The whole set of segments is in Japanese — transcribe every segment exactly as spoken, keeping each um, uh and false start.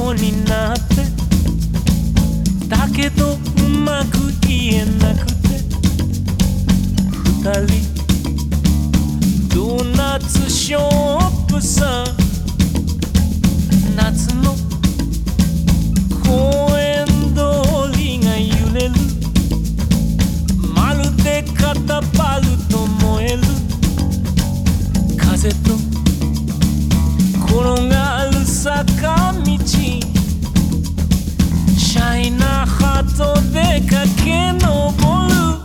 うになってだけどうまく言えなくて二人ドーナツショップさ夏の公園通りが揺れるまるでカタパルト燃える風と転がる坂道シャイなハートで駆け上る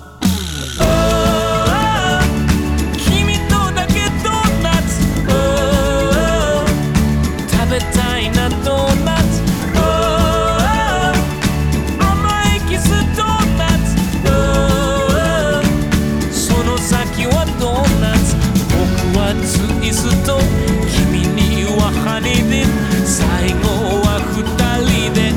君とだけドーナツ食べたいなドーナツ甘いキスドーナツその先はドーナツ僕はツイスト君にはハニーディップ最後は二人で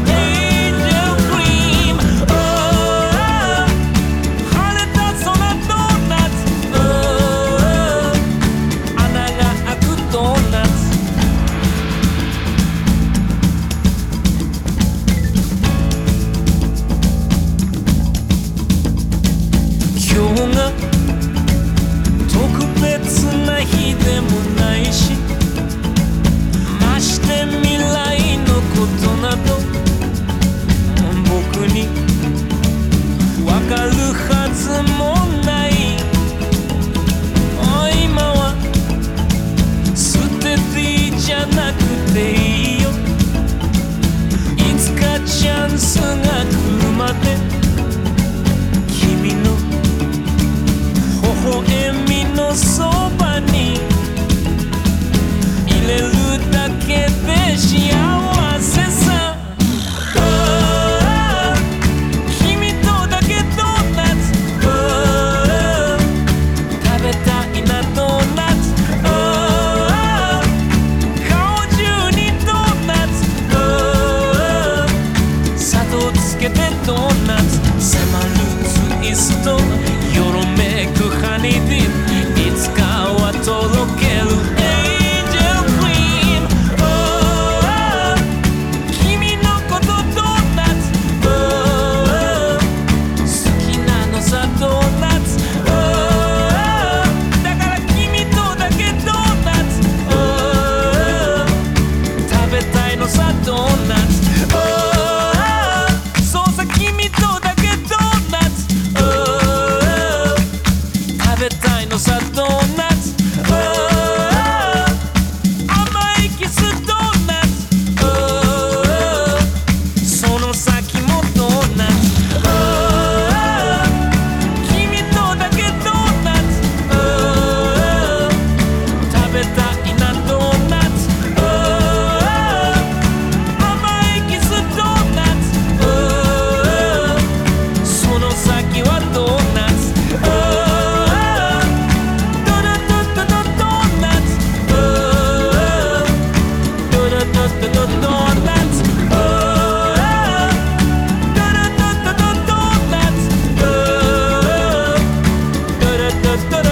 特別な日でもないしまして未来のことなど僕にわかるはずもない今は捨ててじゃなくていいよいつかチャンスが来るまで君の微笑みのそばに入れるだけで幸せさ君とだけドーナツ食べたいなドーナツ顔中にドーナツ砂糖つけてドーナツ迫るツイストよろめくハニーディップいつかはとろけるエンジェルクリーム君のことドーナツ好きなのさドーナツだから君とだけドーナツ食べたいのさドーナツそうさ君とだけドーナツ食べたいのさドーナツ甘いキスドーナツその先もドーナツ君とだけドーナツ食べたいなドーナツ甘いキスドーナツその先はドーナツドーナツ